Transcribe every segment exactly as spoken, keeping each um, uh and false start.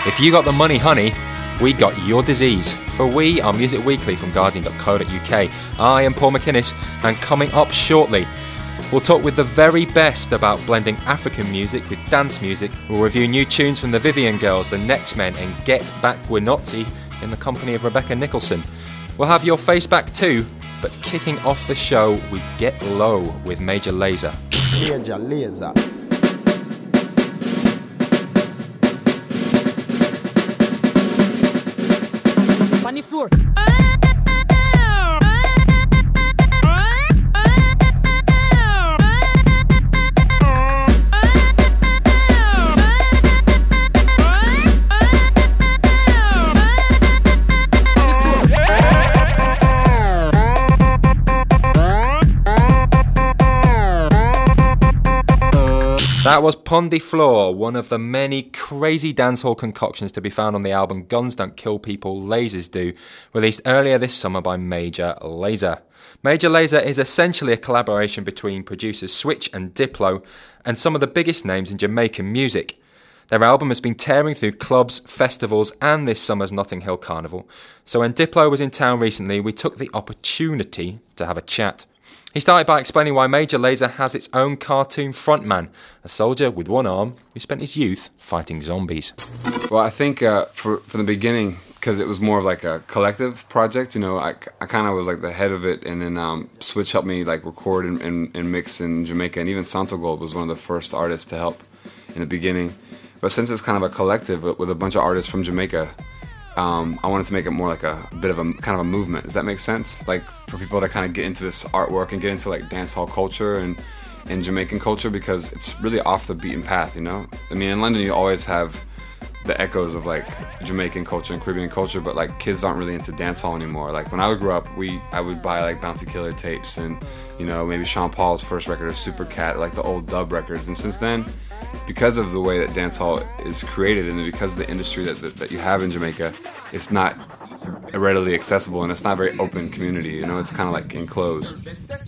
If you got the money, honey, we got your disease. For we are Music Weekly from Guardian dot co dot uk. I am Paul McInnes, and coming up shortly, we'll talk with the very best about blending African music with dance music. We'll review new tunes from the Vivian Girls, the Next Men, and Get Back Winotzi in the company of Rebecca Nicholson. We'll have your face back too, but kicking off the show, we get low with Major Lazer. Major Lazer. On the floor. That was Pon de Floor, one of the many crazy dancehall concoctions to be found on the album Guns Don't Kill People, Lasers Do, released earlier this summer by Major Lazer. Major Lazer is essentially a collaboration between producers Switch and Diplo and some of the biggest names in Jamaican music. Their album has been tearing through clubs, festivals and this summer's Notting Hill Carnival. So when Diplo was in town recently, we took the opportunity to have a chat. He started by explaining why Major Lazer has its own cartoon frontman, a soldier with one arm who spent his youth fighting zombies. Well, I think uh, for, from the beginning, because it was more of like a collective project, you know, I, I kind of was like the head of it, and then um, Switch helped me like record and, and, and mix in Jamaica, and even Santo Gold was one of the first artists to help in the beginning. But since it's kind of a collective with a bunch of artists from Jamaica, Um, I wanted to make it more like a, a bit of a kind of a movement. Does that make sense? Like for people to kind of get into this artwork and get into like dancehall culture and, and Jamaican culture, because it's really off the beaten path, you know? I mean, in London you always have the echoes of like Jamaican culture and Caribbean culture, but like kids aren't really into dancehall anymore. Like when I grew up, we I would buy like Bounty Killer tapes and, you know, maybe Sean Paul's first record or Super Cat, like the old dub records. And since then, because of the way that dancehall is created and because of the industry that, that that you have in Jamaica, it's not readily accessible and it's not a very open community, you know, it's kind of like enclosed.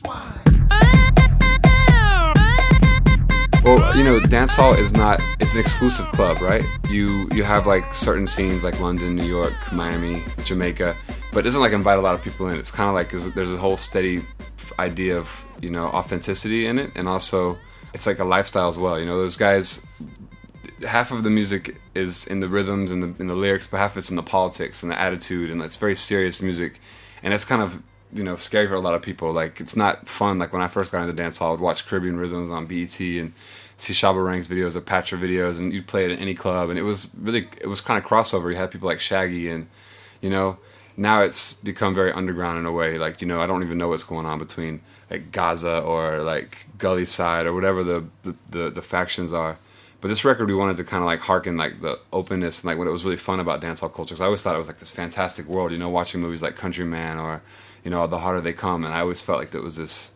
Well, you know, dancehall is not, it's an exclusive club, right? You you have like certain scenes like London, New York, Miami, Jamaica, but it doesn't like invite a lot of people in. It's kind of like there's a whole steady idea of, you know, authenticity in it, and also it's like a lifestyle as well. You know, those guys, half of the music is in the rhythms and the, in the lyrics, but half it's in the politics and the attitude, and it's very serious music, and it's kind of, you know, scary for a lot of people. Like, it's not fun. Like, when I first got into dancehall, I would watch Caribbean Rhythms on B E T and see Shabba Ranks videos or Patra videos, and you'd play it at any club, and it was really, it was kind of crossover. You had people like Shaggy, and, you know, now it's become very underground in a way. Like, you know, I don't even know what's going on between, like, Gaza or, like, Gully Side or whatever the, the, the, the factions are. But this record, we wanted to kind of like harken like the openness and like what it was really fun about dancehall culture. Because I always thought it was like this fantastic world, you know, watching movies like Countryman or, you know, The Harder They Come. And I always felt like there was this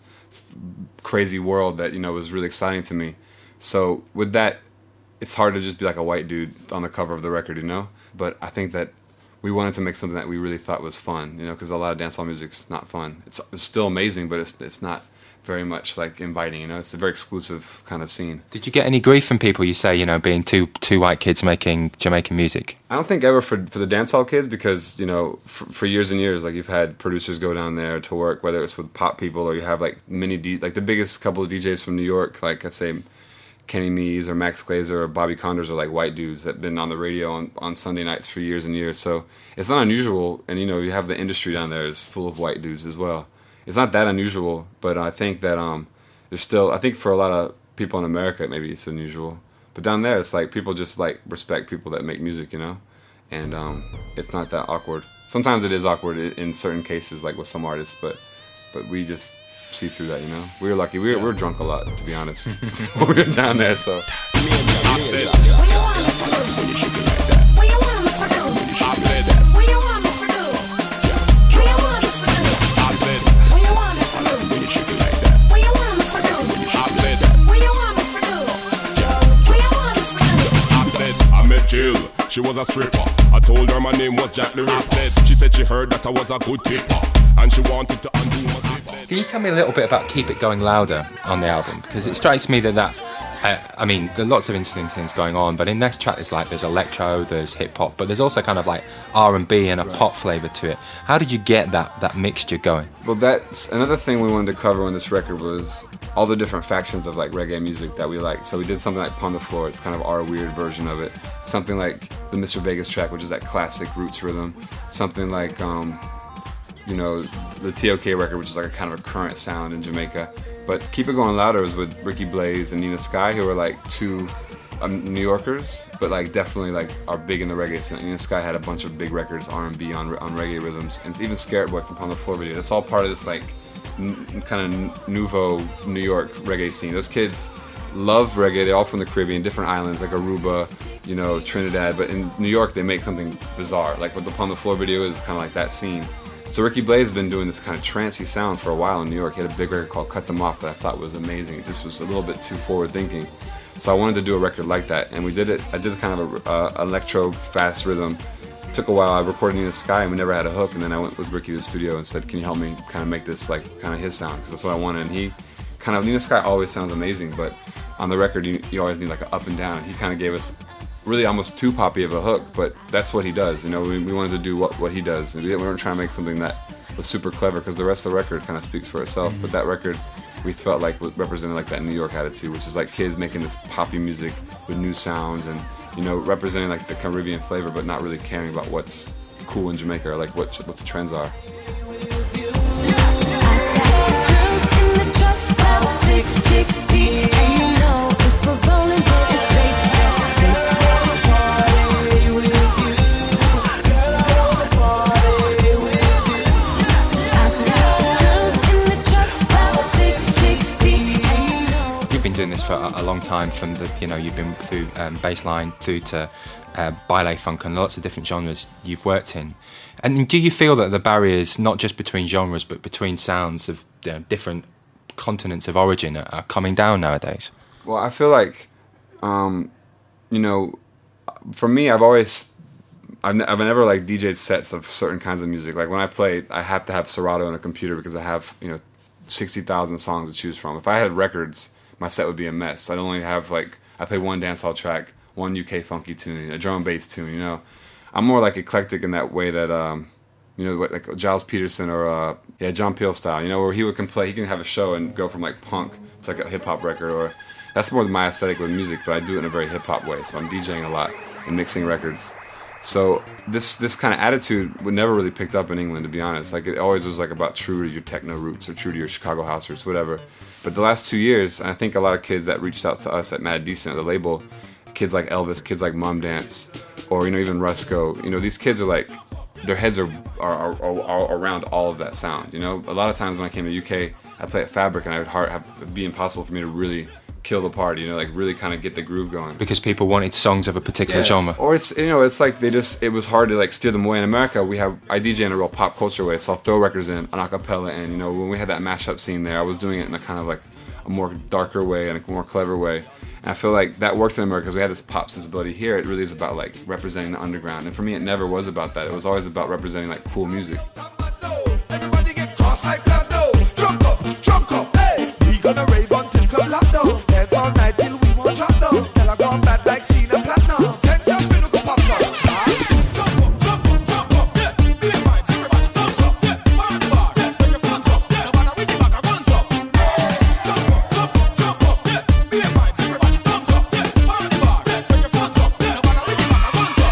crazy world that, you know, was really exciting to me. So with that, it's hard to just be like a white dude on the cover of the record, you know. But I think that we wanted to make something that we really thought was fun, you know, because a lot of dancehall music's not fun. It's, it's still amazing, but it's it's not very much like inviting, you know. It's a very exclusive kind of scene. Did you get any grief from people, you say, you know, being two two white kids making Jamaican music? I don't think ever for for the dancehall kids, because, you know, for, for years and years, like, you've had producers go down there to work, whether it's with pop people or you have like mini D, like the biggest couple of D Js from New York, like I'd say Kenny Mees or Max Glazer or Bobby Condors are like white dudes that have been on the radio on, on Sunday nights for years and years. So it's not unusual, and, you know, you have the industry down there is full of white dudes as well. It's not that unusual, but I think that um, there's still, I think for a lot of people in America, maybe it's unusual. But down there, it's like people just like respect people that make music, you know? And um, it's not that awkward. Sometimes it is awkward in certain cases, like with some artists, but but we just see through that, you know? We were lucky. We were, we were drunk a lot, to be honest, when we were down there, so. Jill, she was a stripper. I told her my name was Jack the Ripper. She said she heard that I was a good tipper, and she wanted to undo what they said. Can you tell me a little bit about Keep It Going Louder on the album? Because it strikes me that that Uh, I mean, there are lots of interesting things going on, but in this track, there's like there's electro, there's hip hop, but there's also kind of like R and B and a pop flavour to it. How did you get that that mixture going? Well, that's another thing we wanted to cover on this record was all the different factions of like reggae music that we liked. So we did something like Pon de Floor. It's kind of our weird version of it. Something like the Mister Vegas track, which is that classic roots rhythm. Something like, um, you know, the T O K record, which is like a kind of a current sound in Jamaica. But Keep It Going Louder was with Ricky Blaze and Nina Sky, who were like two um, New Yorkers, but like definitely like are big in the reggae scene. Nina Sky had a bunch of big records, R and B on on reggae rhythms, and even Scarrett Boy from Pon de Floor video. That's all part of this like n- kind of nouveau New York reggae scene. Those kids love reggae. They're all from the Caribbean, different islands like Aruba, you know, Trinidad. But in New York, they make something bizarre. Like what the Pon de Floor video is, kind of like that scene. So Ricky Blaze has been doing this kind of trancey sound for a while in New York. He had a big record called Cut Them Off that I thought was amazing. It just was a little bit too forward thinking. So I wanted to do a record like that, and we did it. I did kind of a uh, electro fast rhythm. It took a while. I recorded Nina Sky, and we never had a hook. And then I went with Ricky to the studio and said, "Can you help me kind of make this like kind of his sound?" Because that's what I wanted. And he kind of Nina Sky always sounds amazing, but on the record you, you always need like an up and down. And he kind of gave us really almost too poppy of a hook, but that's what he does. You know, we, we wanted to do what, what he does. And we weren't trying to make something that was super clever because the rest of the record kind of speaks for itself. Mm-hmm. But that record, we felt like represented like that New York attitude, which is like kids making this poppy music with new sounds and, you know, representing like the Caribbean flavor, but not really caring about what's cool in Jamaica or like what's, what the trends are. Doing this for a, a long time, from the, you know, you've been through um, bassline through to uh, baile funk and lots of different genres you've worked in. And do you feel that the barriers, not just between genres but between sounds of, you know, different continents of origin, are, are coming down nowadays? Well, I feel like, um, you know, for me, I've always, I've, n- I've never like D J'd sets of certain kinds of music. Like when I play, I have to have Serato on a computer because I have, you know, sixty thousand songs to choose from. If I had records, my set would be a mess. I'd only have like, I play one dancehall track, one U K funky tune, a drum and bass tune, you know. I'm more like eclectic in that way that, um, you know, like Giles Peterson or, uh, yeah, John Peel style, you know, where he would can play, he can have a show and go from like punk to like a hip hop record, or that's more my aesthetic with music, but I do it in a very hip hop way. So I'm DJing a lot and mixing records. So this this kind of attitude would never really picked up in England, to be honest. Like it always was like about true to your techno roots or true to your Chicago house roots, whatever. But the last two years, I think a lot of kids that reached out to us at Mad Decent, the label, kids like Elvis, kids like Mom Dance, or, you know, even Rusko, you know, these kids are like, their heads are are, are, are around all of that sound, you know. A lot of times when I came to the U K, I play at Fabric, and I would hard have it'd be impossible for me to really kill the party, you know, like really kind of get the groove going. Because people wanted songs of a particular yeah. genre. Or it's, you know, it's like they just, it was hard to like steer them away. In America, we have, I D J in a real pop culture way, so I'll throw records in, an acapella, and, you know, when we had that mashup scene there, I was doing it in a kind of like a more darker way and a more clever way. And I feel like that worked in America because we had this pop sensibility. Here, it really is about like representing the underground. And for me, it never was about that. It was always about representing like cool music. Everybody get crossed like Plano. Drunk up, drunk up, hey. We gonna rave until club lockdown. Dance all night till we won't drop down. Tell her go bad like Cena Platinum. Ten jump in, look up, pop up. Jump up, jump up, jump up, yeah. Be a vibe, everybody thumbs up, yeah. Bar the bar, dance with your friends up, yeah. No matter which back, I runs up. Jump up, jump up, jump up, yeah. Be a vibe, everybody thumbs up, yeah. Bar the bar, dance with your friends up, yeah. No matter which back, I runs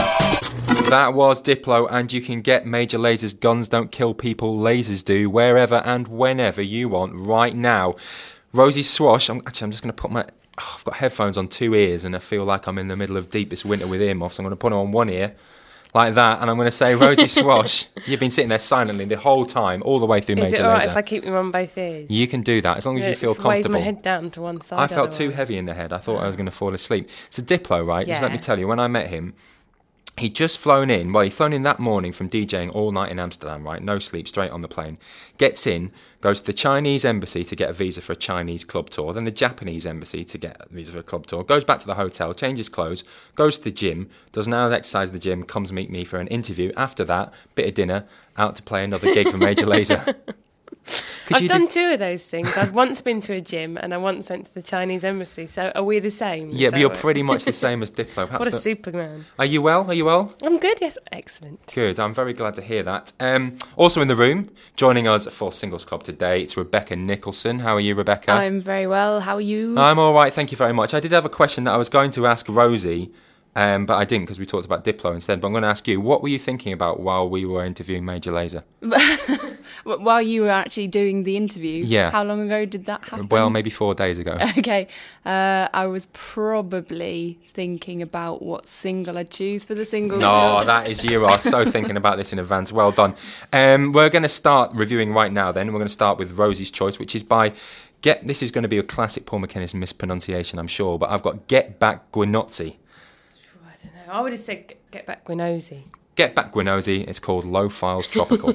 up. That was Diplo, and you can get Major Laser's Guns Don't Kill People, Lasers Do, wherever and whenever you want right now. Rosie Swash, I'm, actually I'm just going to put my, oh, I've got headphones on two ears and I feel like I'm in the middle of deepest winter with earmuffs. I'm going to put them on one ear, like that, and I'm going to say, Rosie Swash, you've been sitting there silently the whole time, all the way through Is Major it all right Laser. if I keep them on both ears? You can do that, as long as Yeah, you feel it comfortable. weighs my head down to one side. I felt too otherwise. heavy in the head. I thought I was going to fall asleep. So Diplo, right? Just let me Yeah. tell you, when I met him, he'd just flown in. Well, he'd flown in that morning from DJing all night in Amsterdam, right? No sleep, straight on the plane. Gets in, goes to the Chinese embassy to get a visa for a Chinese club tour, then the Japanese embassy to get a visa for a club tour, goes back to the hotel, changes clothes, goes to the gym, does an hour's exercise at the gym, comes meet me for an interview. After that, bit of dinner, out to play another gig for Major Laser. Could I've you done do- two of those things. I've once been to a gym and I once went to the Chinese embassy. So are we the same? Is Yeah, but that you're what- pretty much the same as Diplo. Perhaps What a the- superman. Are you well? Are you well? I'm good, yes. Excellent. Good. I'm very glad to hear that. Um, also in the room, joining us for Singles Club today, it's Rebecca Nicholson. How are you, Rebecca? I'm very well. How are you? I'm all right. Thank you very much. I did have a question that I was going to ask Rosie, um, but I didn't because we talked about Diplo instead. But I'm going to ask you, what were you thinking about while we were interviewing Major Lazer? W- While you were actually doing the interview, Yeah. how long ago did that happen? Well, maybe four days ago. Okay, uh, I was probably thinking about what single I'd choose for the singles. Oh, that is you are so thinking about this in advance. Well done. Um, we're going to start reviewing right now then. We're going to start with Rosie's choice, which is by Get... This is going to be a classic Paul McInnes mispronunciation, I'm sure, but I've got Get Back Gwinozzi. I don't know. I would have said Get- Get Back Gwinosi. Get Back Gwinozzi. It's called Low Files Tropical.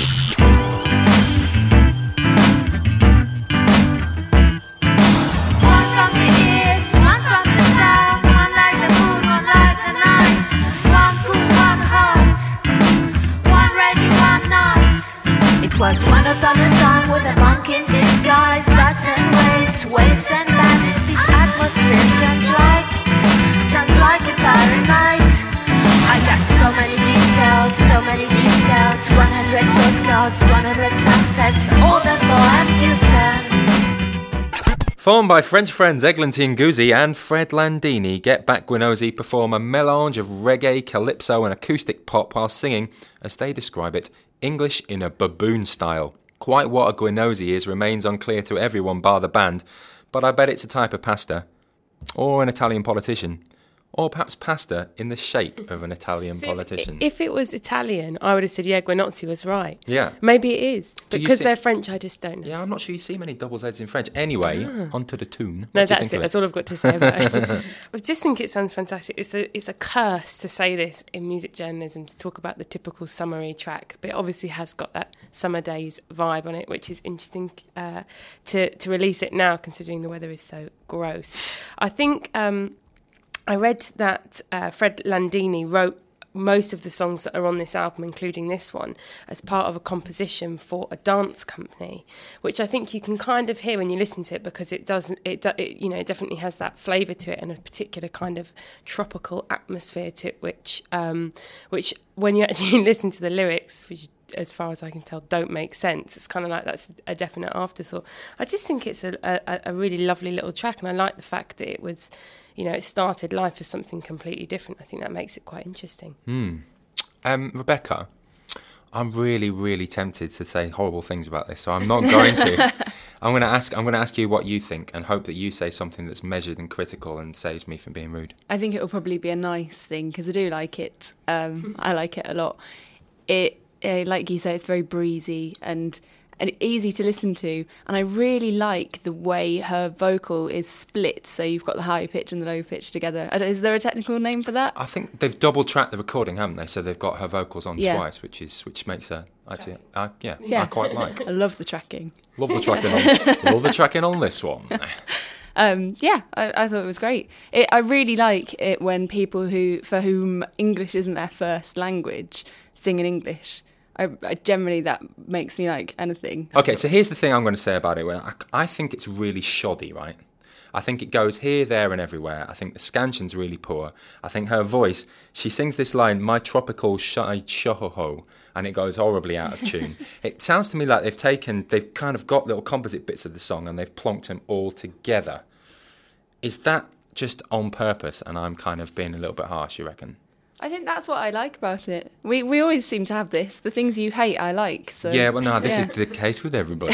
One from the east, one from the south, one like the moon, one like the night. One cool, one hot, one reggae, one not. It was one upon a time with a monk in disguise, bats and waves, waves and bats. This atmosphere sounds like, sounds like a fiery night. I got so many details, so many details. one hundred postcards, one hundred sunsets, all the poems you sent. Formed by French friends Eglantine Guzzi and Fred Landini, Get Back Gwinozzi perform a melange of reggae, calypso and acoustic pop while singing, as they describe it, English in a baboon style. Quite what a Gwinozzi is remains unclear to everyone bar the band, but I bet it's a type of pasta, or an Italian politician, or perhaps pasta in the shape of an Italian So if- politician. If it was Italian, I would have said, yeah, Gwinozzi was right. Yeah. Maybe it is. Do But you because see- they're French, I just don't know. Yeah, I'm not sure you see many double Z's in French. Anyway, onto the tune. No, What do you that's think it. of That's all I've got to say about it. I just think it sounds fantastic. It's a it's a curse to say this in music journalism, to talk about the typical summery track, but it obviously has got that summer days vibe on it, which is interesting uh, to to release it now, considering the weather is so gross. I think um, I read that uh, Fred Landini wrote most of the songs that are on this album, including this one, as part of a composition for a dance company, which I think you can kind of hear when you listen to it, because it doesn't, it, do- it you know, it definitely has that flavour to it and a particular kind of tropical atmosphere to it, which, um, which when you actually listen to the lyrics, which as far as I can tell, don't make sense. It's kind of like that's a definite afterthought. I just think it's a, a, a really lovely little track, and I like the fact that it was, you know, it started life as something completely different. I think that makes it quite interesting. Um, Rebecca, I'm really, really tempted to say horrible things about this, so I'm not going to. I'm going to ask. I'm going to ask you what you think, and hope that you say something that's measured and critical and saves me from being rude. I think it will probably be a nice thing because I do like it. Um, I like it a lot. It, uh, like you say, it's very breezy and and easy to listen to. And I really like the way her vocal is split. So you've got the high pitch and the low pitch together. I don't- Is there a technical name for that? I think they've double tracked the recording, haven't they? So they've got her vocals on Yeah. twice, which is which makes her actually, uh, yeah, Yeah. I quite like. I love the tracking. Love the tracking on. Love the tracking on this one. Um, yeah, I, I thought it was great. It, I really like it when people who for whom English isn't their first language sing in English. I, I generally that makes me like anything. Okay, so here's the thing I'm going to say about it. Well, I, I think it's really shoddy, right? I think it goes here, there, and everywhere. I think the scansion's really poor. I think her voice, she sings this line, "My tropical shy choho," and it goes horribly out of tune. It sounds to me like they've taken, they've kind of got little composite bits of the song and they've plonked them all together. Is that just on purpose? And I'm kind of being a little bit harsh, you reckon? I think that's what I like about it. We we always seem to have this. The things you hate, I like. So Yeah, well, no, this yeah. is the case with everybody.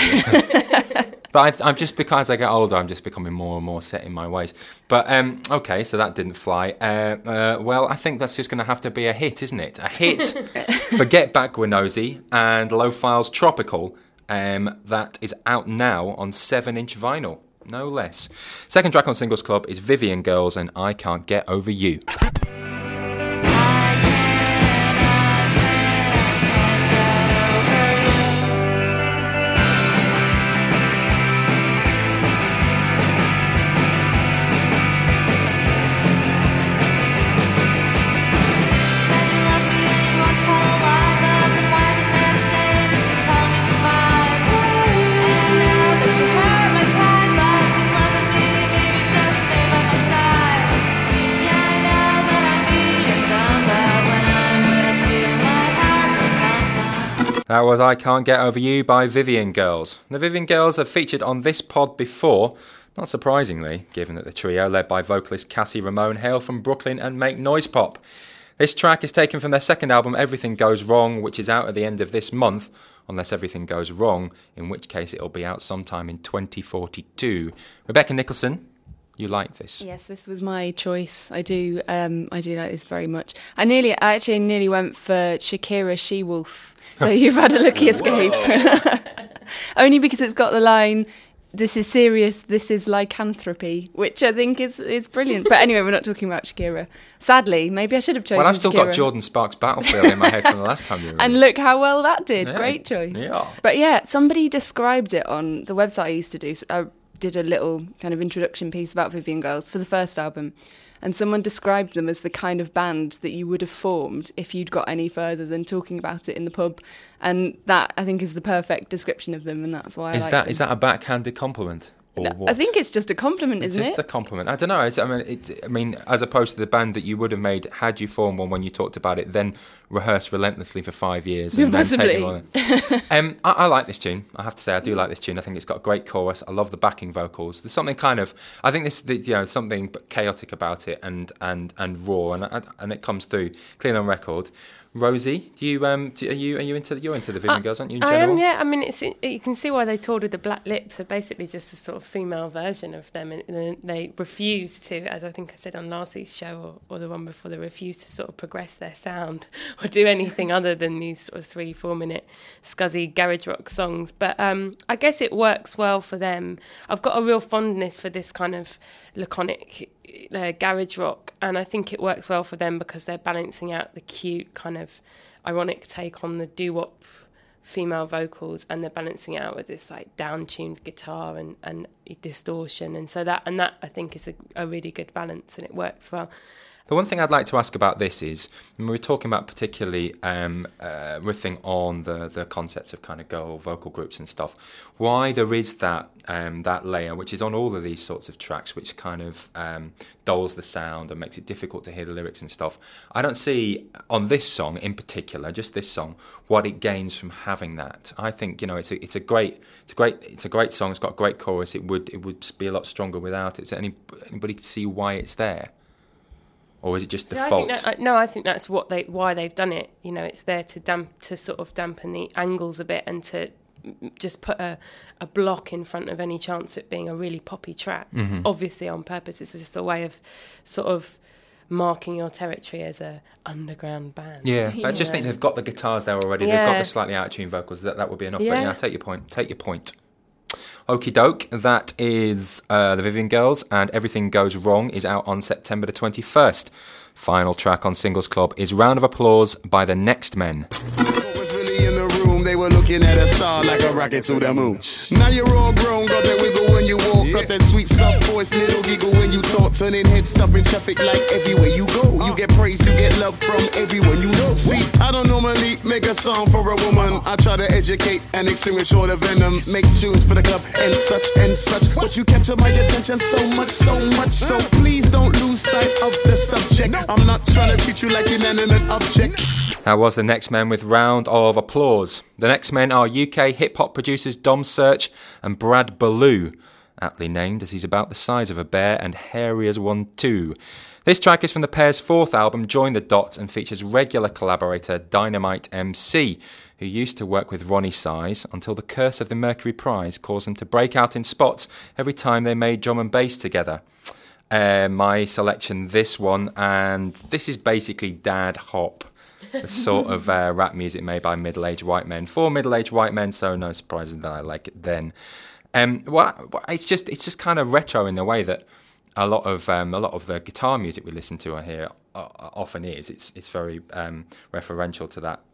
But I, I'm just, because I get older, I'm just becoming more and more set in my ways. But, um, okay, so that didn't fly. Uh, uh, well, I think that's just going to have to be a hit, isn't it? A hit for Get Back Gwinozzi and Low Files Tropical. Um, that is out now on seven inch vinyl, no less. Second track on Singles Club is Vivian Girls and I Can't Get Over You. Said you love me and you want to tell a lie, but then why the next day did you tell me goodbye? That was I Can't Get Over You by Vivian Girls. The Vivian Girls have featured on this pod before, not surprisingly, given that the trio, led by vocalist Cassie Ramone, hail from Brooklyn and make noise pop. This track is taken from their second album, Everything Goes Wrong, which is out at the end of this month, unless everything goes wrong, in which case it'll be out sometime in twenty forty-two. Rebecca Nicholson, you like this? Yes, this was my choice. I do. Um, I do like this very much. I nearly, I actually nearly went for Shakira She-Wolf. So you've had a lucky escape. Only because it's got the line, "This is serious. This is lycanthropy," which I think is is brilliant. But anyway, we're not talking about Shakira. Sadly, maybe I should have chosen Well, I've still Shakira. got Jordan Sparks' Battlefield in my head from the last time you were And in. look how well that did. Yeah. Great choice. Yeah. But yeah, somebody described it on the website I used to do. So I did a little kind of introduction piece about Vivian Girls for the first album. And someone described them as the kind of band that you would have formed if you'd got any further than talking about it in the pub. And that, I think, is the perfect description of them, and that's why I Is like that them. is that a backhanded compliment? Or No, what? I think it's just a compliment, It's isn't just it? a compliment. I don't know. It's, I mean, it, I mean, as opposed to the band that you would have made had you formed one when you talked about it, then rehearsed relentlessly for five years and then Possibly. taken on. um, I, I like this tune. I have to say, I do like this tune. I think it's got a great chorus. I love the backing vocals. There's something kind of, I think this, the, you know, something chaotic about it and and and raw, and and it comes through clearly on record. Rosie, do you um, do, are you are you into you're into the Vivian I- Girls, aren't you? In I general? am, yeah. I mean, it's you can see why they toured with the Black Lips. They're basically just a sort of female version of them, and, and they refuse to, as I think I said on last week's show or, or the one before, they refuse to sort of progress their sound or do anything other than these sort of three, four minute scuzzy garage rock songs. But um, I guess it works well for them. I've got a real fondness for this kind of laconic uh, garage rock, and I think it works well for them because they're balancing out the cute kind of ironic take on the doo-wop female vocals, and they're balancing it out with this like down-tuned guitar and, and distortion, and so that and that I think is a, a really good balance, and it works well. The one thing I'd like to ask about this is, when we're talking about particularly um, uh, riffing on the, the concepts of kind of girl vocal groups and stuff, why there is that um, that layer, which is on all of these sorts of tracks, which kind of um, dulls the sound and makes it difficult to hear the lyrics and stuff. I don't see on this song in particular, just this song, what it gains from having that. I think, you know, it's a it's a great it's a great it's a great song. It's got a great chorus. It would it would be a lot stronger without it. Is there any anybody see why it's there? Or is it just So I default? think that, no, I think that's what they why they've done it. You know, it's there to damp to sort of dampen the angles a bit and to just put a, a block in front of any chance of it being a really poppy track. Mm-hmm. It's obviously on purpose. It's just a way of sort of marking your territory as a underground band. Yeah, but I just think they've got the guitars there already. They've got Yeah. the slightly out of tune vocals. That that would be enough. But Yeah. yeah, take your point. Take your point. Okie doke. That is uh, the Vivian Girls, and Everything Goes Wrong is out on September the twenty-first. Final track on Singles Club is Round of Applause by The Next Men. What was really in the room? They were looking at a star like a rocket to the moon. Now you're all grown, got that wiggle when you walk, got that sweet soft voice, little giggle when you talk, turning heads, stopping traffic like everywhere you go. You get praise, you get love from everyone you know. See, I don't normally make a song for a woman. I try to educate and extinguish all the venom, make tunes for the club and such and such. But you capture my attention so much, so much, so please don't lose sight of the subject. I'm not trying to treat you like an inanimate object. That was The Next Men with Round of Applause. The Next Men are U K hip-hop producers Dom Search and Brad Ballou, aptly named as he's about the size of a bear and hairy as one too. This track is from the pair's fourth album, Join the Dots, and features regular collaborator Dynamite M C, who used to work with Ronnie Size until the curse of the Mercury Prize caused them to break out in spots every time they made drum and bass together. Uh, my selection, this one, and this is basically dad hop. The sort of uh, rap music made by middle-aged white men for middle-aged white men, so no surprise that I like it then. Um, well, it's just it's just kind of retro in the way that a lot of um, a lot of the guitar music we listen to on here uh, often is. It's it's very um, referential to that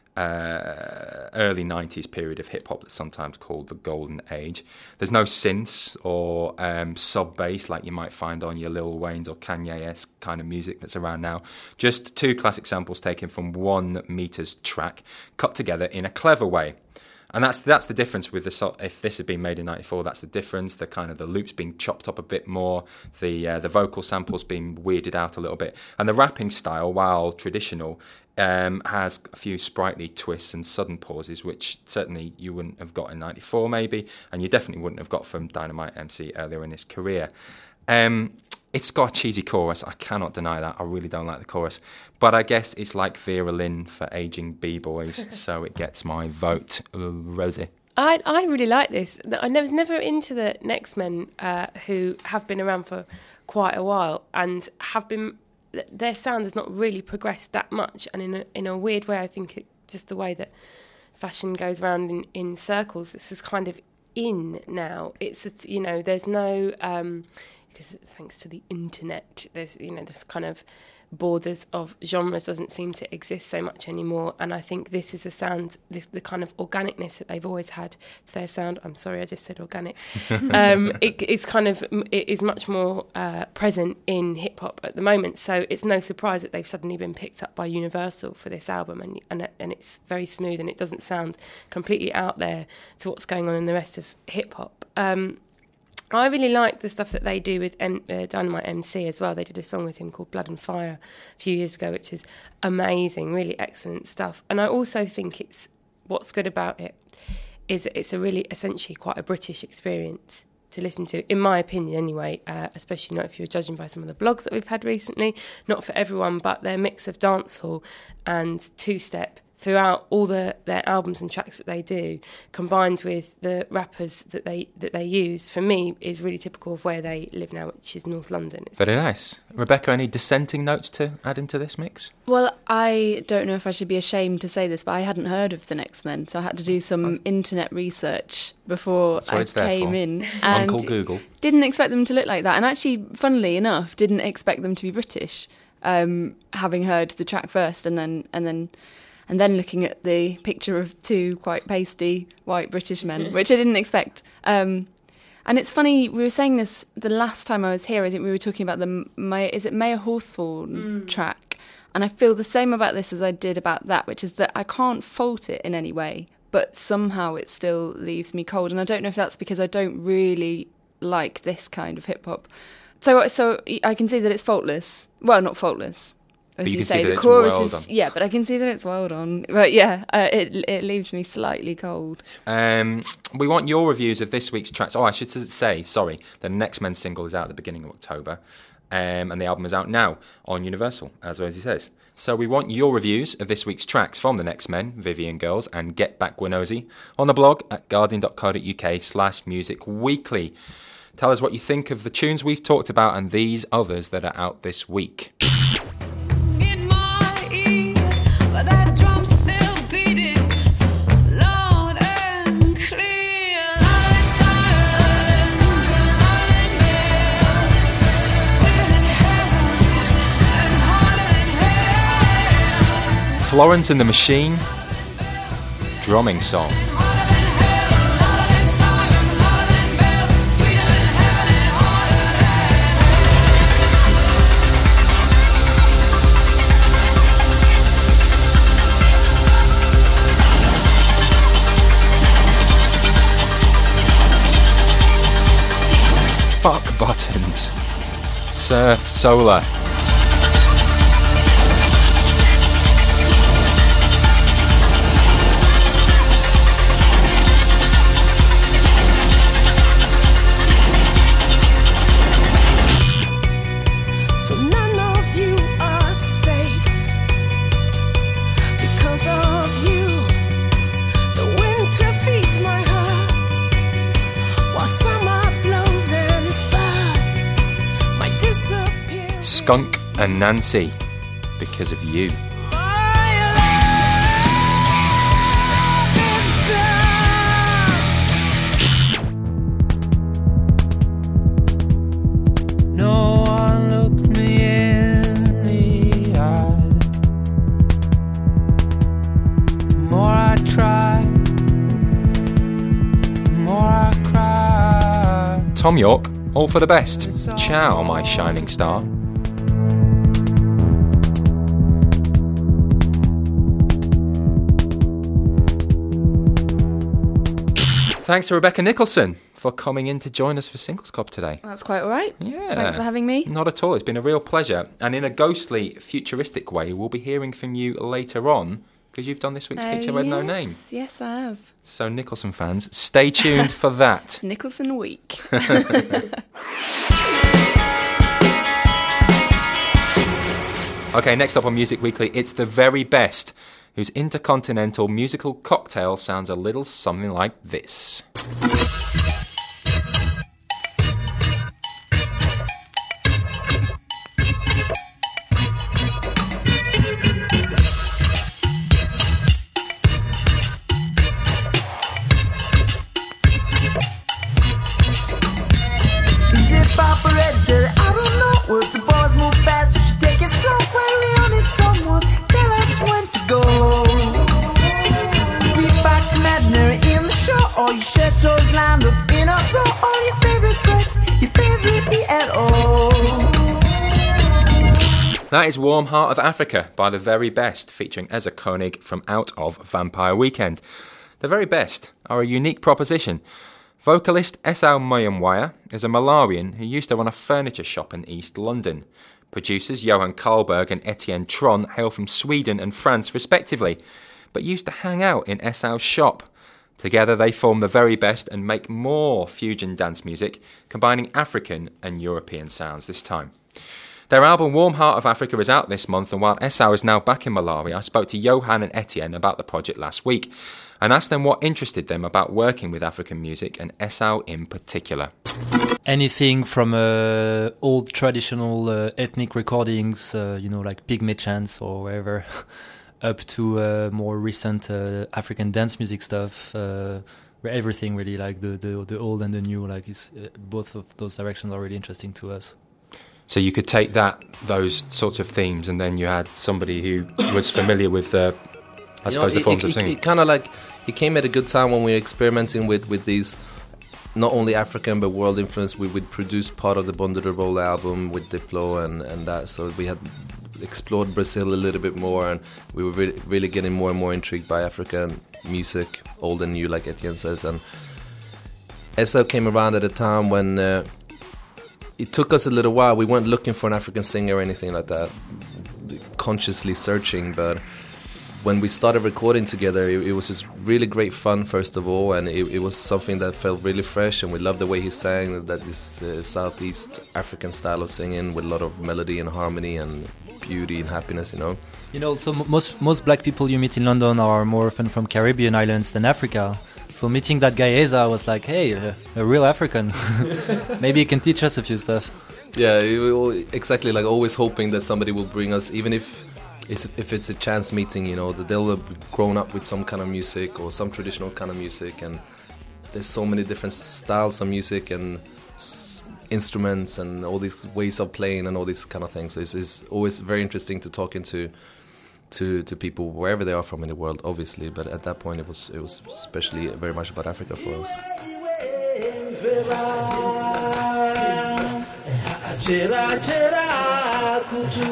uh, early nineties period of hip hop that's sometimes called the golden age. There's no synths or um, sub bass like you might find on your Lil Wayne's or Kanye-esque kind of music that's around now. Just two classic samples taken from one Meters track, cut together in a clever way. And that's that's the difference with the so- if this had been made in ninety-four. That's the difference. The kind of the loops being chopped up a bit more, the uh, the vocal samples being weirded out a little bit, and the rapping style, while traditional, um, has a few sprightly twists and sudden pauses, which certainly you wouldn't have got in ninety-four, maybe, and you definitely wouldn't have got from Dynamite M C earlier in his career. Um, It's got a cheesy chorus. I cannot deny that. I really don't like the chorus. But I guess it's like Vera Lynn for ageing B-boys, so it gets my vote. Uh, Rosie? I I really like this. I was never into the Next Men, uh, who have been around for quite a while and have been. Their sound has not really progressed that much, and in a, in a weird way, I think it just the way that fashion goes around in, in circles. This is kind of in now. It's it's, you know, there's no. Um, because thanks to the internet, there's, you know, this kind of borders of genres doesn't seem to exist so much anymore. And I think this is a sound, this the kind of organicness that they've always had to their sound. I'm sorry, I just said organic. um, it, it's kind of, it is much more uh, present in hip hop at the moment. So it's no surprise that they've suddenly been picked up by Universal for this album, and and and it's very smooth and it doesn't sound completely out there to what's going on in the rest of hip hop. Um, I really like the stuff that they do with M- uh, Dynamite M C as well. They did a song with him called Blood and Fire a few years ago, which is amazing, really excellent stuff. And I also think it's what's good about it is that it's a really essentially quite a British experience to listen to, in my opinion anyway, uh, especially not if you're judging by some of the blogs that we've had recently. Not for everyone, but their mix of dancehall and two-step throughout all the their albums and tracks that they do, combined with the rappers that they that they use, for me is really typical of where they live now, which is North London. It's Very nice. Rebecca, any dissenting notes to add into this mix? Well, I don't know if I should be ashamed to say this, but I hadn't heard of the Next Men, so I had to do some internet research before That's what I it's there came for. in. And Uncle Google. Didn't expect them to look like that, and actually, funnily enough, didn't expect them to be British. Um, having heard the track first, and then and then. And then looking at the picture of two quite pasty white British men, which I didn't expect. Um, and it's funny, we were saying this the last time I was here. I think we were talking about the May, is it Mayor Hawthorne mm. track? And I feel the same about this as I did about that, which is that I can't fault it in any way, but somehow it still leaves me cold. And I don't know if that's because I don't really like this kind of hip hop. So, so I can see that it's faultless. Well, not faultless. As But you you can say, see that the it's chorus well is done. yeah, but I can see that it's well done. But yeah, uh, it it leaves me slightly cold. Um, we want your reviews of this week's tracks. Oh, I should say, sorry, the Next Men single is out at the beginning of October, um, and the album is out now on Universal, as Rosie says. So we want your reviews of this week's tracks from the Next Men, Vivian Girls, and Get Back Gwenosi on the blog at guardian.co.uk slash music weekly. Tell us what you think of the tunes we've talked about and these others that are out this week. In my ear, but that drum's still beating loud and clear. Loud in silence, loud in bells, sweeter than heaven and harder than hell. Florence and the Machine, drumming song. Harder than hell, louder than sirens, louder than bells, sweeter than heaven and harder than Fuck buttons. Surf Solar. So none of you are safe because of you. The winter feeds my heart while summer blows and it burns my disappearance. Skunk and Nancy, because of you. My love is done. No one looked me in the eye. The more I try, the more I cry. Tom York, all for the best. Ciao, my shining star. Thanks to Rebecca Nicholson for coming in to join us for Singles Club today. That's quite all right. Yeah. Thanks for having me. Not at all. It's been a real pleasure. And in a ghostly, futuristic way, we'll be hearing from you later on because you've done this week's Oh, feature with No yes. Name. Yes, I have. So, Nicholson fans, stay tuned for that. Nicholson Week. Okay, next up on Music Weekly, it's The Very Best, whose intercontinental musical cocktail sounds a little something like this. Is it paparazzi? I don't know. Work the boys move fast, we should take it slow. When we all need someone, tell us when to go. Beatbox imaginary in the show. All your chateaus lined up in a row. All your favorite books, your favorite E L O. That is Warm Heart of Africa by The Very Best, featuring Ezra Koenig from Out of Vampire Weekend. The Very Best are a unique proposition. Vocalist Esau Moyamwaya is a Malawian who used to run a furniture shop in East London. Producers Johan Karlberg and Etienne Tron hail from Sweden and France respectively, but used to hang out in Esau's shop. Together they form The Very Best and make more fusion dance music, combining African and European sounds this time. Their album Warm Heart of Africa is out this month, and while Esau is now back in Malawi, I spoke to Johan and Etienne about the project last week and asked them what interested them about working with African music, and Esau in particular. Anything from uh, old traditional uh, ethnic recordings, uh, you know, like Pygmy chants or wherever, up to uh, more recent uh, African dance music stuff, uh, where everything really, like the, the, the old and the new, like is, uh, both of those directions are really interesting to us. So you could take that, those sorts of themes, and then you had somebody who was familiar with the, I You suppose, know, the forms it, of it, singing. It kind of like, it came at a good time when we were experimenting with, with these, not only African but world influence. We would produce part of the Bonde de Roll album with Diplo and, and that, so we had explored Brazil a little bit more, and we were really, really getting more and more intrigued by African music, old and new, like Etienne says. And Esau came around at a time when uh, it took us a little while. We weren't looking for an African singer or anything like that, consciously searching, but when we started recording together, it, it was just really great fun, first of all, and it, it was something that felt really fresh, and we loved the way he sang, that this uh, Southeast African style of singing with a lot of melody and harmony and beauty and happiness, you know. You know, so m- most most black people you meet in London are more often from Caribbean islands than Africa. So meeting that guy Eza was like, hey, a, a real African. Maybe he can teach us a few stuff. Yeah, it will- exactly, like always hoping that somebody will bring us, even if it's, if it's a chance meeting, you know, that they'll have grown up with some kind of music or some traditional kind of music, and there's so many different styles of music and s- instruments and all these ways of playing and all these kind of things. So it's, it's always very interesting to talk into to to people wherever they are from in the world, obviously, but at that point it was it was especially very much about Africa for us. Chera chera kutu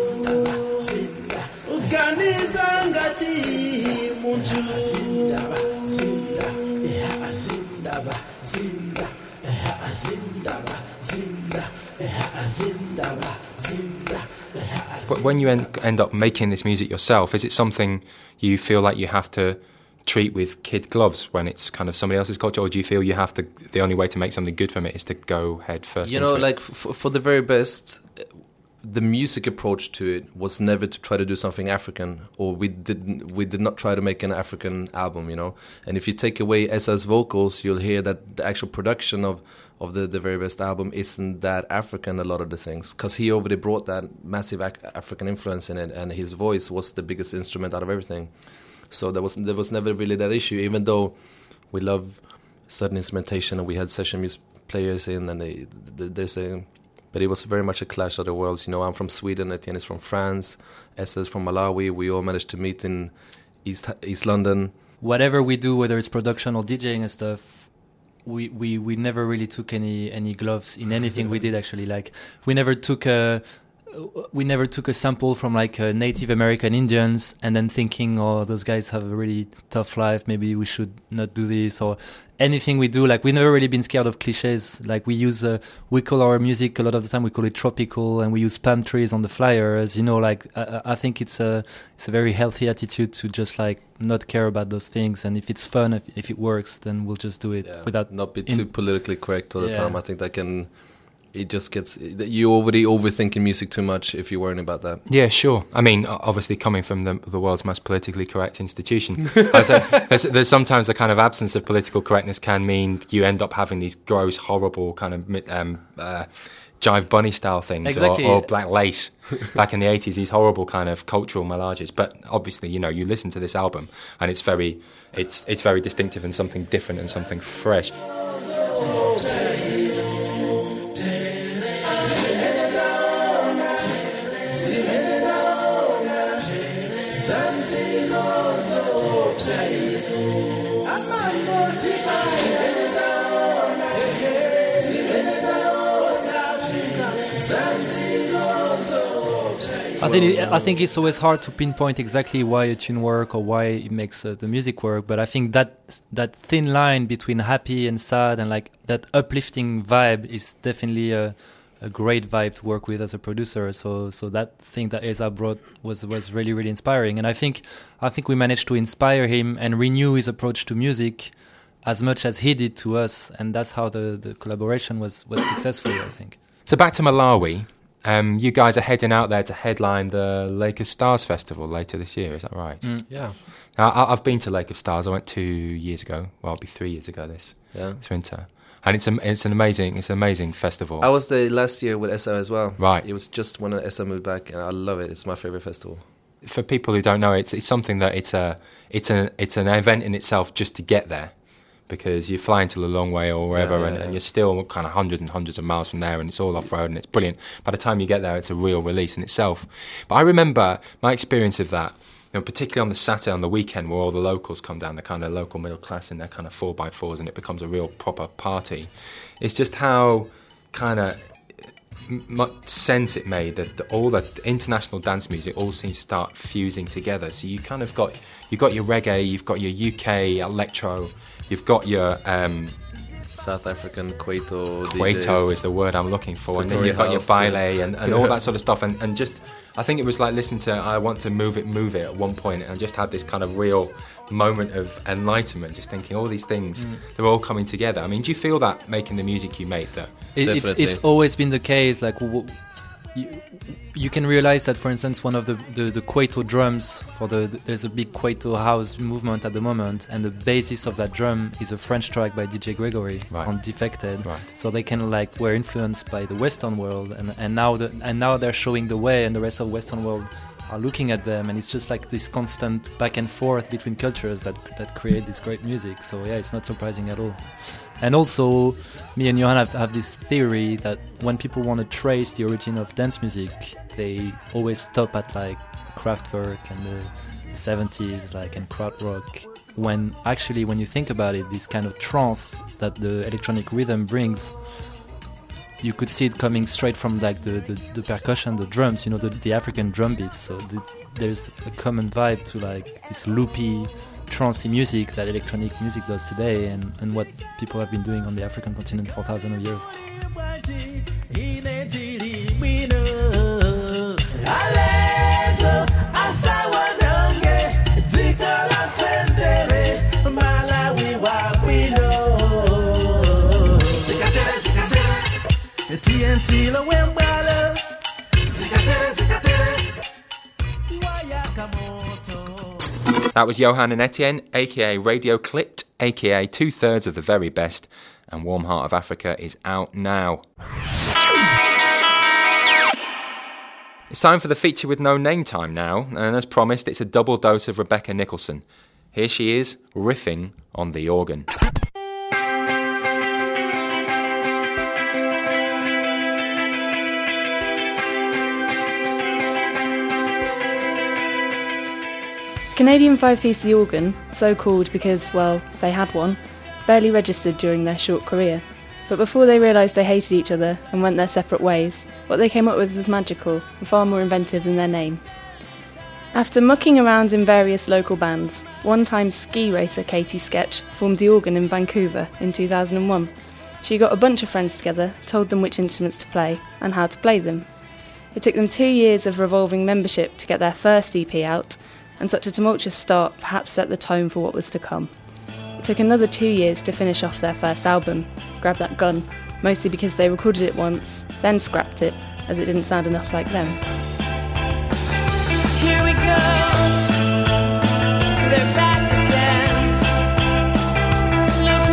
Uganiza ngati muntu Zindaba, zinda, eha zindaba, zinda, eha zindaba, zinda, eha zindaba, zinda, eha But when you end, end up making this music yourself, is it something you feel like you have to treat with kid gloves when it's kind of somebody else's culture, or do you feel you have to, the only way to make something good from it is to go head first You into know, it? like f- for the very best, the music approach to it was never to try to do something African, or we didn't we did not try to make an African album, you know. And if you take away Esa's vocals, you'll hear that the actual production of of the the very best album isn't that African, a lot of the things, because he already brought that massive ac- African influence in it, and his voice was the biggest instrument out of everything. So there was there was never really that issue, even though we love certain instrumentation and we had session music players in, and they, they they're saying, but it was very much a clash of the worlds. You know, I'm from Sweden, Etienne is from France, Essa is from Malawi. We all managed to meet in East East London. Whatever we do, whether it's production or DJing and stuff, we, we, we never really took any, any gloves in anything we did, actually. Like, we never took a, we never took a sample from like uh, Native American Indians and then thinking, oh, those guys have a really tough life, maybe we should not do this, or anything we do. Like, we've never really been scared of cliches. Like, we use, uh, we call our music a lot of the time, we call it tropical, and we use palm trees on the flyers. You know, like, I, I think it's a, it's a very healthy attitude to just like not care about those things. And if it's fun, if, if it works, then we'll just do it Yeah, without not be in- too politically correct all the Yeah. time. I think that can, it just gets, you already overthinking music too much if you're worrying about that. Yeah, sure. I mean, o- obviously, coming from the, the world's most politically correct institution, I say, there's, there's sometimes a kind of absence of political correctness can mean you end up having these gross, horrible kind of mi- um, uh, Jive Bunny style things, Exactly. or, or Black Lace back in the eighties. These horrible kind of cultural millages. But obviously, you know, you listen to this album, and it's very, it's it's very distinctive and something different and something fresh. I think it, I think it's always hard to pinpoint exactly why a tune work or why it makes uh, the music work. But I think that that thin line between happy and sad and like that uplifting vibe is definitely a, a great vibe to work with as a producer. So so that thing that Eza brought was was really really inspiring. And I think I think we managed to inspire him and renew his approach to music as much as he did to us. And that's how the, the collaboration was was successful, I think. So back to Malawi. Um, you guys are heading out there to headline the Lake of Stars Festival later this year, is that right? Mm. Yeah. Now, I, I've been to Lake of Stars. I went two years ago. Well, it'll be three years ago this Yeah. this winter, and it's a, it's an amazing it's an amazing festival. I was there last year with S O as well. Right. It was just when S O moved back, and I love it. It's my favorite festival. For people who don't know, it's it's something that it's a it's a it's an event in itself just to get there, because you're flying to Lilongwe or wherever, Yeah, yeah, and, yeah. and you're still kind of hundreds and hundreds of miles from there, and it's all off road, and it's brilliant. By the time you get there, it's a real release in itself. But I remember my experience of that, you know, particularly on the Saturday on the weekend, where all the locals come down, the kind of local middle class in their kind of four by fours, and it becomes a real proper party. It's just how kind of much sense it made that the, all the international dance music all seems to start fusing together. So you kind of got you got your reggae, you've got your U K electro, you've got your um, South African Kwaito Kwaito D Js. is the word I'm looking for, and then Pretoria you've got your house, baile yeah. and, and all that sort of stuff, and, and just I think it was like listening to I Want to Move It, Move It at one point, and just had this kind of real moment of enlightenment, just thinking all these things, Mm. they're all coming together. I mean, do you feel that making the music you made that? It, it's, Definitely. it's always been the case. Like w- w- you, you can realize that, for instance, one of the, the, the Kwaito drums for the, the there's a big Kwaito house movement at the moment, and the basis of that drum is a French track by D J Gregory Right. on Defected. Right. So they kind of like were influenced by the Western world, and and now the and now they're showing the way, and the rest of the Western world are looking at them, and it's just like this constant back and forth between cultures that that create this great music. So yeah, it's not surprising at all. And also, me and Johan have, have this theory that when people want to trace the origin of dance music, they always stop at like Kraftwerk and the seventies, like, and krautrock. When actually, when you think about it, this kind of trance that the electronic rhythm brings, you could see it coming straight from like the, the, the percussion, the drums, you know, the, the African drum beats. So the, there's a common vibe to like this loopy, trancey music that electronic music does today, and, and what people have been doing on the African continent for thousands of years. That was Johan and Etienne, aka Radio Clipped, aka Two Thirds of the Very Best, and Warm Heart of Africa is out now. It's time for the feature with no name time now, and as promised, it's a double dose of Rebecca Nicholson. Here she is, riffing on the organ. Canadian five-piece The Organ, so called because, well, they had one, barely registered during their short career. But before they realised they hated each other and went their separate ways, what they came up with was magical and far more inventive than their name. After mucking around in various local bands, one-time ski racer Katie Sketch formed The Organ in Vancouver in two thousand one. She got a bunch of friends together, told them which instruments to play and how to play them. It took them two years of revolving membership to get their first E P out, and such a tumultuous start perhaps set the tone for what was to come. It took another two years to finish off their first album, Grab That Gun, mostly because they recorded it once, then scrapped it, as it didn't sound enough like them. Here we go. They're back again. Look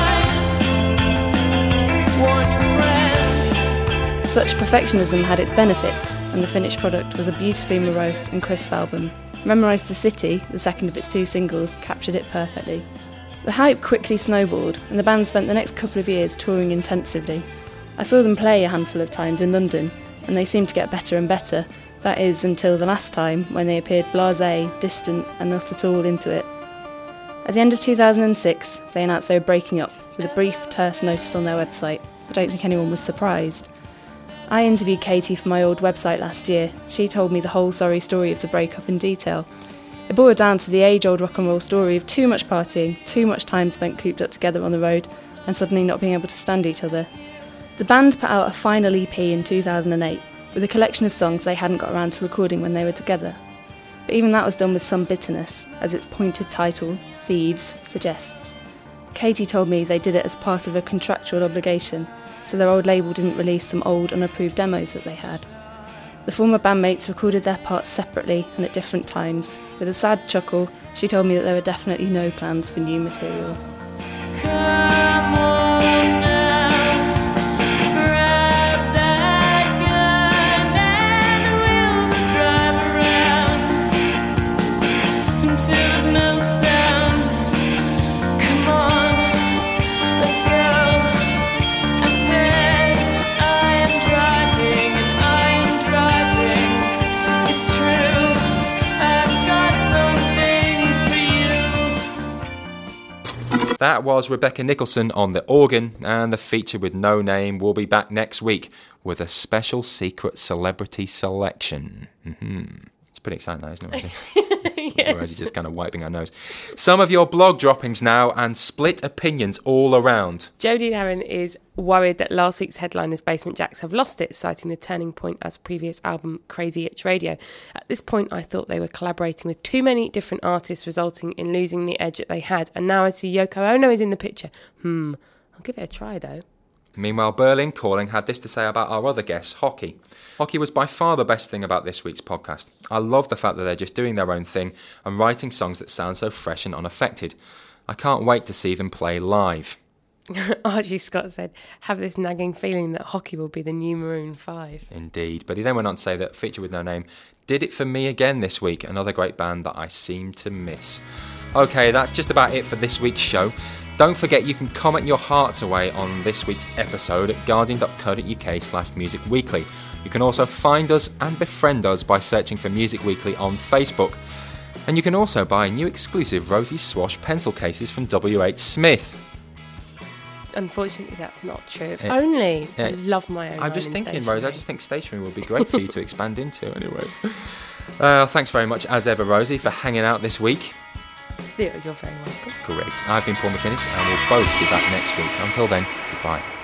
alive. Warn your friends. Such perfectionism had its benefits, and the finished product was a beautifully morose and crisp album. Memorise the City, the second of its two singles, captured it perfectly. The hype quickly snowballed, and the band spent the next couple of years touring intensively. I saw them play a handful of times in London, and they seemed to get better and better. That is, until the last time, when they appeared blasé, distant, and not at all into it. At the end of two thousand six, they announced they were breaking up, with a brief, terse notice on their website. I don't think anyone was surprised. I interviewed Katie for my old website last year. She told me the whole sorry story of the breakup in detail. It boiled down to the age-old rock and roll story of too much partying, too much time spent cooped up together on the road, and suddenly not being able to stand each other. The band put out a final E P in two thousand eight, with a collection of songs they hadn't got around to recording when they were together. But even that was done with some bitterness, as its pointed title, Thieves, suggests. Katie told me they did it as part of a contractual obligation, so their old label didn't release some old unapproved demos that they had. The former bandmates recorded their parts separately and at different times. With a sad chuckle, she told me that there were definitely no plans for new material. Come on now. Grab that gun and we'll drive around until there's no sound. Come on, let's go. I said I am driving and I am driving. It's true, I've got something for you. That was Rebecca Nicholson on The Organ, and the feature with No Name will be back next week with a special secret celebrity selection. Mm-hmm. It's pretty exciting, that, isn't it, Rosie? Yes. Rosie's just kind of wiping her nose. Some of your blog droppings now, and split opinions all around. Jodie Darren is worried that last week's headliners Basement Jaxx have lost it, citing the turning point as previous album Crazy Itch Radio. At this point, I thought they were collaborating with too many different artists, resulting in losing the edge that they had. And now I see Yoko Ono is in the picture. Hmm, I'll give it a try though. Meanwhile, Berlin Calling had this to say about our other guests, Hockey. Hockey was by far the best thing about this week's podcast. I love the fact that they're just doing their own thing and writing songs that sound so fresh and unaffected. I can't wait to see them play live. Archie Scott said, have this nagging feeling that Hockey will be the new Maroon five. Indeed, but he then went on to say that Feature with No Name did it for me again this week, another great band that I seem to miss. Okay, that's just about it for this week's show. Don't forget you can comment your hearts away on this week's episode at guardian.co.uk slash Music Weekly. You can also find us and befriend us by searching for Music Weekly on Facebook. And you can also buy new exclusive Rosie Swash pencil cases from W H Smith. Unfortunately, that's not true. If It- only. I it- love my own. I'm just Ronin thinking, stationery. Rose, I just think stationery would be great for you to expand into anyway. Uh, thanks very much, as ever, Rosie, for hanging out this week. Yeah, you're very welcome. Correct. I've been Paul McInnes, and we'll both be back next week. Until then, goodbye.